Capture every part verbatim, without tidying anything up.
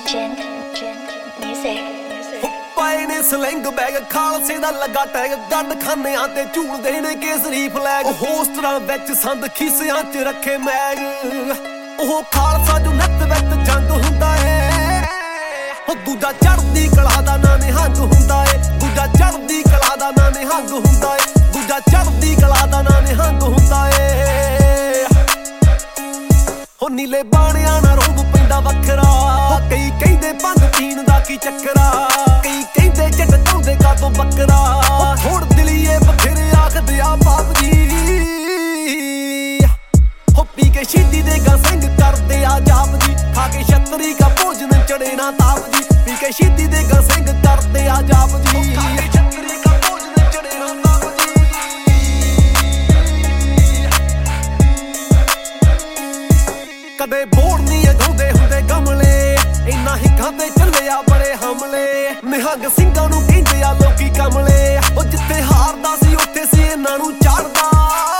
Gin, gin, music, music. ਪਾਏ ਨੇ sling bag ਖਾਲਸੇ ਦਾ ਲੱਗਾ ਟੈਗ ਗੰਡ ਖਾਨਿਆਂ ਤੇ ਝੂਲਦੇ ਨੇ ਕੇਸਰੀ ਫਲੈਗ ਹੋਸਟਰਾਂ ਵਿੱਚ ਸੰਦ ਖੀਸਿਆਂ 'ਚ ਰੱਖੇ ਮੈਗ ਉਹ ਖਾਲਸਾ ਜੋ ਨੱਤ ਵਿੱਚ ਜੰਗ ਹੁੰਦਾ ਏ ਉਹ ਦੂਜਾ ਚੜ੍ਹਦੀ ਕਲਾ ਦਾ ਨਾਂ ਨਿਹੰਗ ਹੁੰਦਾ ਏ ਦੂਜਾ ਚੜ੍ਹਦੀ ਕਲਾ ਦਾ ਨਾਂ ਨਿਹੰਗ ਹੁੰਦਾ ਏ ਦੂਜਾ ਚੜ੍ਹਦੀ ਕਲਾ ਦਾ ਨਾਂ ਨਿਹੰਗ ਹੁੰਦਾ ਏ ਹੋ ਨੀਲੇ ਬਾਣਿਆਂ ਨਾਲ ਰੋਬ ਪੈਂਦਾ ਵੱਖਰਾ ਕਈ ਕਹਿੰਦੇ ਭੰਗ ਪੀਣ ਦਾ ਕੀ ਚੱਕਰਾ ਕਈ ਕਹਿੰਦੇ ਝਟਕਾਉਂਦੇ ਕਾਤੋਂ ਬੱਕਰਾ ਥੋੜ ਦਿਲੀਏ ਬਥੇਰੇ ਆਖਦੇ ਆ ਬਾਪ ਜੀ ਹੋ ਪੀ ਕੇ ਸ਼ੀਦੀ ਦੇ ਗਾ ਸਿੰਘ ਕਰਦੇ ਆ ਜਾਪ ਜੀ ਖਾ ਕੇ ਛਤਰੀ ਕਾ ਭੋਜਨ ਚੜੇ ਨਾ ਤਾਪ ਜੀ ਪੀ ਕੇ ਸ਼ੀਦੀ ਦੇ ਗਾ ਸਿੰਘ ਕਰਦੇ ਆ ਜਾਪ ਜੀ ਖਾ ਕੇ ਛਤਰੀ ਕਾ ਭੋਜਨ ਚੜੇ ਨਾ ਤਾਪ ਜੀ ਕਦੇ ਬੋੜ ਨਹੀਂ ਅਗਾਉਂਦੇ ਹੁੰਦੇ ਗਮਲੇ ਇੰਨਾ ਹਿੱਕਾਂ ਤੇ ਚੱਲਿਆ ਬੜੇ ਹਮਲੇ ਨਿਹੰਗ ਸਿੰਘਾਂ ਨੂੰ ਕਹਿੰਦੇ ਆ ਲੋਕੀ ਕਮਲੇ ਉਹ ਜਿੱਥੇ ਹਾਰਦਾ ਸੀ ਉੱਥੇ ਸੀ ਇਹਨਾਂ ਨੂੰ ਚੜਦਾ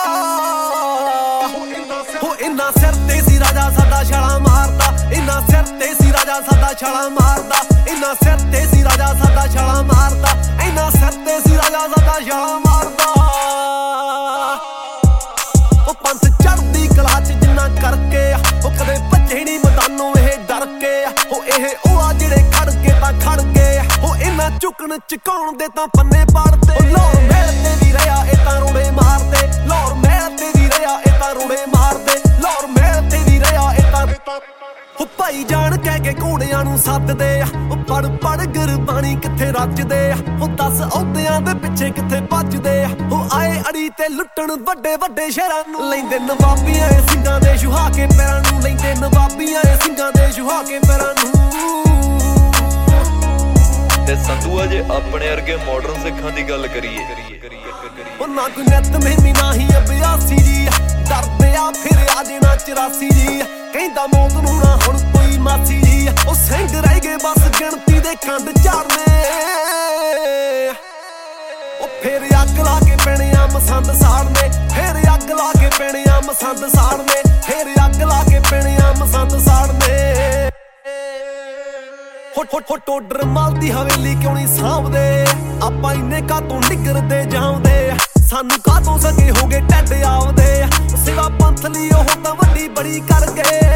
ਹੋ ਇੰਨਾ ਸਿਰ ਤੇ ਸੀ ਰਾਜਾ ਸਾਡਾ ਛਾਲਾ ਮਾਰਦਾ ਇੰਨਾ ਸਿਰ ਤੇ ਸੀ ਰਾਜਾ ਸਾਡਾ ਛਾਲਾ ਮਾਰਦਾ ਇੰਨਾ ਸਿਰ ਤੇ ਸੀ ਰਾਜਾ ਸਾਡਾ ਛਾਲਾ ਮਾਰਦਾ ਇੰਨਾ ਸਿਰ ਤੇ ਸੀ ਰਾਜਾ ਸਾਡਾ ਛਾਲਾ ਮਾਰਦਾ ਉਹ ਪੰਥ ਚੜ੍ਹਦੀ ਕਲਾ 'ਚ ਜਿੰਨਾ ਕਰਕੇ ਉਹ ਕਦੇ ਭੱਜੇ ਨਹੀਂ ਮੈਦਾਨੋਂ ਇਹ ਡਰ ਕੇ ਉਹ ਇਹ ਉਹ ਆ ਜਿਹੜੇ ਖੜ ਕੇ ਤਾਂ ਖੜ ਗਏ ਉਹ ਇਹਨਾਂ ਝੁਕਣ ਝੁਕਾਉਣ ਦੇ ਤਾਂ ਪੰਨੇ ਪਾੜਦੇ ਉਹ ਲੋਰ ਮਹਿਲ ਤੇ ਵੀ ਰਿਹਾ ਇਹ ਤਾਂ ਰੋੜੇ ਮਾਰਦੇ ਲੋਰ ਮਹਿਲ ਤੇ ਵੀ ਰਿਹਾ ਇਹ ਤਾਂ ਰੋੜੇ ਮਾਰਦੇ ਲੋਰ ਮਹਿਲ ਤੇ ਵੀ ਰਿਹਾ ਇਹ ਤਾਂ ਉਹ ਭਾਈ ਜਾਣ ਕਹਿ ਕੇ ਘੋੜਿਆਂ ਨੂੰ ਸੱਦਦੇ ਉਹ ਪੜ ਪੜ ਗੁਰਬਾਣੀ ਕਿੱਥੇ ਰੱਜਦੇ ਉਹ ਦਸ ਅਹੁਦਿਆਂ ਦੇ ਪਿੱਛੇ ਕਿੱਥੇ ਭੱਜਦੇ ਉਹ ਆਏ ਅੜੀ ਤੇ ਲੁੱਟਣ ਵੱਡੇ ਵੱਡੇ ਸ਼ਹਿਰਾਂ ਨੂੰ ਲੈਂਦੇ ਨਵਾਬੀਆਂ ਦੇ ਸਿੰਘਾਂ ਦੇ ਛੁਹਾ ਕੇ ਪੈਰਾਂ ਨੂੰ ਲੈਂਦੇ ਨਵਾਬੀਆਂ ਦੇ ਸਿੰਘਾਂ ਦੇ ਛੁਹਾ ਕੇ ਪੈਰਾਂ ਨੂੰ ਤੇ ਸੰਧੂਆ ਜੇ ਆਪਣੇ ਵਰਗੇ ਮਾਡਰਨ ਸਿੱਖਾਂ ਦੀ ਗੱਲ ਕਰੀਏ ਉਹ ਨਾ ਕੋਈ ਨਿੱਤ ਮਹਿਮੀ ਨਾ ਹੀ ਅਭਿਆਸੀ ਜੀ ਡਰਦੇ ਆ ਫਿਰ ਆ ਦੇਣਾ ਚੁਰਾਸੀ ਜੀ ਕਹਿੰਦਾ ਮੌਤ ਨੂੰ ਨਾ ਹੁਣ ਕੋਈ ਮਾਸੀ ਜੀ ਉਹ ਸਿੰਘ ਰਹਿ ਗਏ ਬਸ ਗਿਣਤੀ ਦੇ ਕੰਡ ਝਾੜਨੇ ਉਹ ਫਿਰ ਅੱਗ ਲਾ ਕੇ ਪੈਣੇ ਆ ਮਸੰਦ ਸਾੜਨੇ ਫਿਰ ਅੱਗ ਲਾ ਕੇ ਪੈਣੇ ਆ ਮਸੰਦ ਸਾੜਨੇ ਫਿਰ ਅੱਗ ਲਾ ਕੇ ਪੈਣੇ ਆ ਮਸੰਦ ਸਾੜਨੇ ਹੋ ਟੋਡਰ ਮਲ ਦੀ ਹਵੇਲੀ ਕਿਉਂ ਨਹੀਂ ਸਾਂਭਦੇ ਆਪਾਂ ਇੰਨੇ ਕਾਤੋਂ ਨਿਗਰਦੇ ਜਾਂਦੇ ਸਾਨੂੰ ਕਾਤੋਂ ਸਕੇ ਹੋ ਗਏ ਟੱਡ ਆਉਂਦੇ ਸਿਵਾ ਪੰਥ ਲਈ ਉਹ ਤਾਂ ਵੱਡੀ ਬੜੀ ਕਰ ਗਏ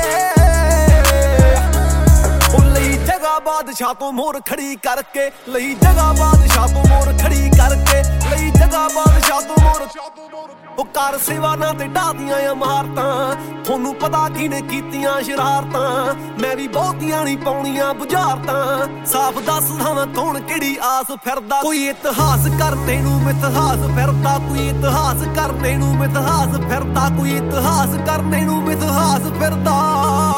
ਉਹ ਲਈ ਜਗ੍ਹਾ ਬਾਦਸ਼ਾਹ ਤੋਂ ਮੋਰ ਖੜੀ ਕਰਕੇ ਲਈ ਜਗ੍ਹਾ ਬਾਦਸ਼ਾਹ ਤੋਂ ਮੋਰ ਖੜੀ ਕਰਕੇ ਲਈ ਜਗ੍ਹਾ ਬਾਦਸ਼ਾਹ ਤੋਂ ਮੋਰ ਉਹ ਕਰ ਸੇਵਾ ਨਾ ਤੇ ਢਾਦੀਆਂ ਇਮਾਰਤਾਂ ਤੁਹਾਨੂੰ ਪਤਾ ਕਿਹਨੇ ਕੀਤੀਆਂ ਸ਼ਰਾਰਤਾਂ ਮੈਂ ਵੀ ਬਹੁਤੀਆਂ ਨਹੀਂ ਪਾਉਣੀਆਂ ਬੁਝਾਰਤਾਂ ਸਾਫ਼ ਦੱਸਦਾ ਵਾਂ ਕੌਣ ਕਿਹੜੀ ਆਸ ਫਿਰਦਾ ਕੋਈ ਇਤਿਹਾਸ ਕਰਨੇ ਨੂੰ ਮਿਥਹਾਸ ਫਿਰਦਾ ਕੋਈ ਇਤਿਹਾਸ ਕਰਨੇ ਨੂੰ ਮਿਥਹਾਸ ਫਿਰਦਾ ਕੋਈ ਇਤਿਹਾਸ ਕਰਨੇ ਨੂੰ ਮਿਥਹਾਸ ਫਿਰਦਾ